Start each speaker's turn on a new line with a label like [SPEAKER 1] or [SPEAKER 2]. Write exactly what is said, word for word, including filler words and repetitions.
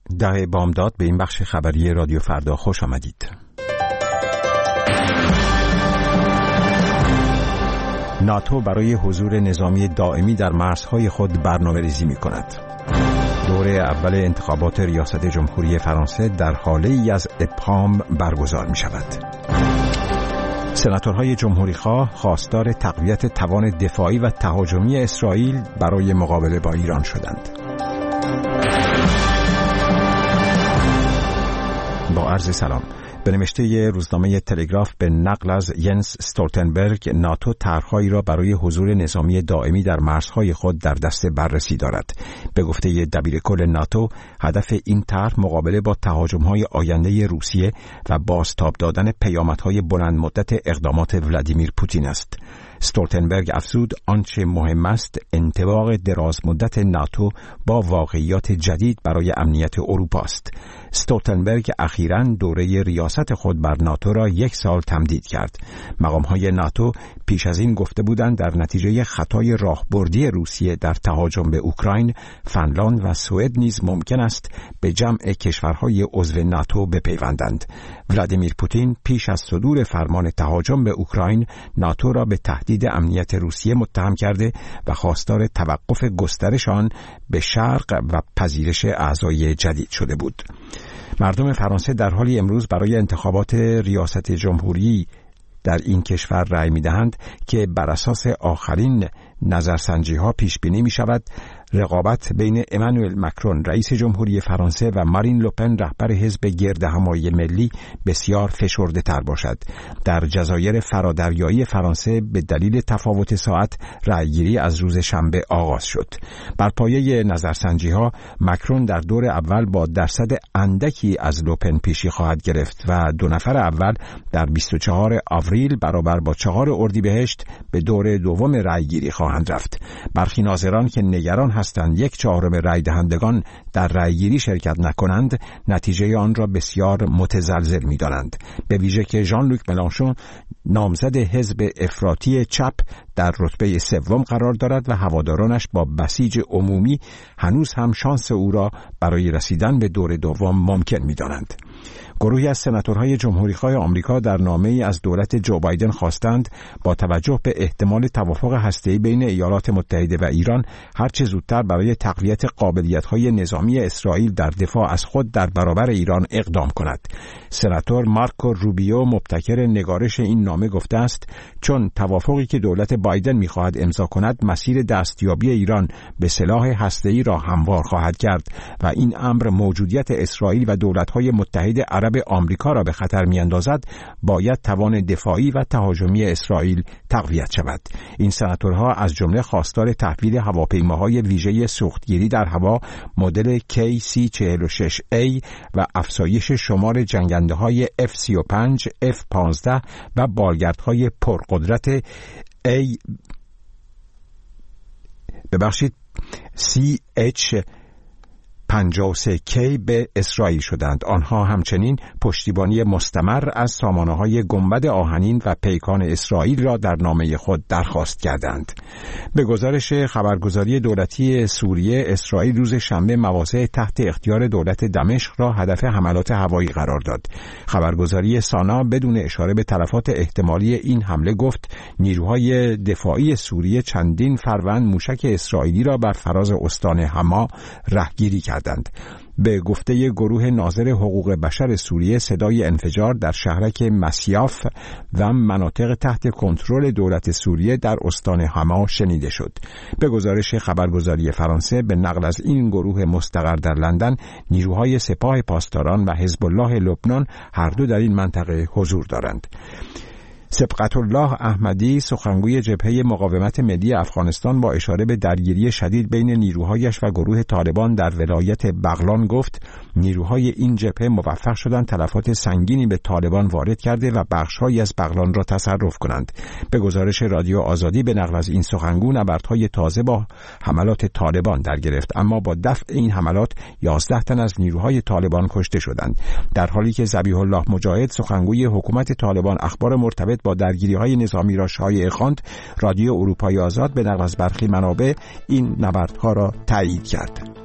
[SPEAKER 1] ده بامداد به این بخش خبری رادیو فردا خوش آمدید. ناتو برای حضور نظامی دائمی در مرزهای خود برنامه‌ریزی می‌کند. دوره اول انتخابات ریاست جمهوری فرانسه در حاله‌ای از ابهام برگزار می‌شود. سناتورهای جمهوری‌خواه خواستار تقویت توان دفاعی و تهاجمی اسرائیل برای مقابله با ایران شدند. با عرض سلام. به نوشته روزنامه تلگراف به نقل از ینس استولتنبرگ، ناتو طرح‌هایی را برای حضور نظامی دائمی در مرزهای خود در دست بررسی دارد. به گفته دبیرکل ناتو، هدف این طرح مقابله با تهاجم‌های آینده روسیه و بازتاب دادن پیامدهای بلند مدت اقدامات ولادیمیر پوتین است. استولتنبرگ افزود آنچه مهم است انطباق دراز مدت ناتو با واقعیات جدید برای امنیت اروپا است. استولتنبرگ اخیراً دوره ریاست خود بر ناتو را یک سال تمدید کرد. مقام‌های ناتو پیش از این گفته بودند در نتیجه خطای راهبردی روسیه در تهاجم به اوکراین، فنلاند و سوئد نیز ممکن است به جمع کشورهای عضو ناتو بپیوندند. ولادیمیر پوتین پیش از صدور فرمان تهاجم به اوکراین، ناتو را به تهدید امنیت روسیه متهم کرده و خواستار توقف گسترش آن به شرق و پذیرش اعضای جدید شده بود. مردم فرانسه در حالی امروز برای انتخابات ریاست جمهوری در این کشور رأی می‌دهند که بر اساس آخرین نظرسنجی‌ها پیش بینی می‌شود رقابت بین امانوئل مکرون رئیس جمهوری فرانسه و مارین لوپن رهبر حزب گردهمایی ملی بسیار فشرده تر باشد. در جزایر فرادریایی فرانسه به دلیل تفاوت ساعت رأیگیری از روز شنبه آغاز شد. بر پایه نظرسنجی‌ها مکرون در دور اول با درصد اندکی از لوپن پیشی خواهد گرفت و دو نفر اول در بیست و چهارم آوریل برابر با چهارم اردیبهشت به دور دوم رأیگیری خواهند رفت. برخی ناظران که نگران هستند یک چهارم رای دهندگان در رایگیری شرکت نکنند، نتیجه آن را بسیار متزلزل می‌دانند. به ویژه که ژان لوک ملانشون نامزد حزب افراطی چپ در رتبه سوم قرار دارد و هوادارانش با بسیج عمومی هنوز هم شانس او را برای رسیدن به دور دوم ممکن می‌دانند. گروهی از سناتورهای جمهوری‌خواه آمریکا در نامه‌ای از دولت جو بایدن خواستند با توجه به احتمال توافق هسته‌ای بین ایالات متحده و ایران هرچه زودتر برای تقویت قابلیت‌های نظامی اسرائیل در دفاع از خود در برابر ایران اقدام کند. سناتور مارکو روبیو مبتکر نگارش این نامه گفته است چون توافقی که دولت بایدن می‌خواهد امضا کند مسیر دستیابی ایران به سلاح هسته‌ای را هموار خواهد کرد و این امر موجودیت اسرائیل و دولت‌های متحد عرب آمریکا را به خطر می‌اندازد، باید توان دفاعی و تهاجمی اسرائیل تقویت شود. این سناتورها از جمله خواستار تحویل هواپیماهای ویژه سوختگیری در هوا مدل کی سی چهل و شش ای و افزایش شمار جنگنده‌های اف سی و پنج، اف پانزده و بالگردهای پرقدرت ای ببخشید سی اچ پنجاه و سه کی به اسرائیل شدند. آنها همچنین پشتیبانی مستمر از سامانه‌های گنبد آهنین و پیکان اسرائیل را در نامه خود درخواست کردند. به گزارش خبرگزاری دولتی سوریه، اسرائیل روز شنبه مواضع تحت اختیار دولت دمشق را هدف حملات هوایی قرار داد. خبرگزاری سانا بدون اشاره به تلفات احتمالی این حمله گفت نیروهای دفاعی سوریه چندین فروند موشک اسرائیلی را بر فراز استان حما رهگیری کردند. به گفته گروه ناظر حقوق بشر سوریه، صدای انفجار در شهرک مسیاف و مناطق تحت کنترل دولت سوریه در استان حما شنیده شد. به گزارش خبرگزاری فرانسه به نقل از این گروه مستقر در لندن، نیروهای سپاه پاسداران و حزب الله لبنان هر دو در این منطقه حضور دارند. سبقت الله احمدی، سخنگوی جبهه مقاومت ملی افغانستان، با اشاره به درگیری شدید بین نیروهایش و گروه طالبان در ولایت بغلان گفت نیروهای این جبهه موفق شدند تلفات سنگینی به طالبان وارد کرده و بخش‌هایی از بغلان را تصرف کنند. به گزارش رادیو آزادی به نقل از این سخنگو، نبردهای تازه با حملات طالبان در گرفت، اما با دفع این حملات یازده تن از نیروهای طالبان کشته شدند. در حالی که ذبیح الله مجاهد، سخنگوی حکومت طالبان، اخبار مرتبط با درگیری‌های نظامی را شایع خواند، رادیو اروپای آزاد به نقل از برخی منابع این نبردها را تایید کرد.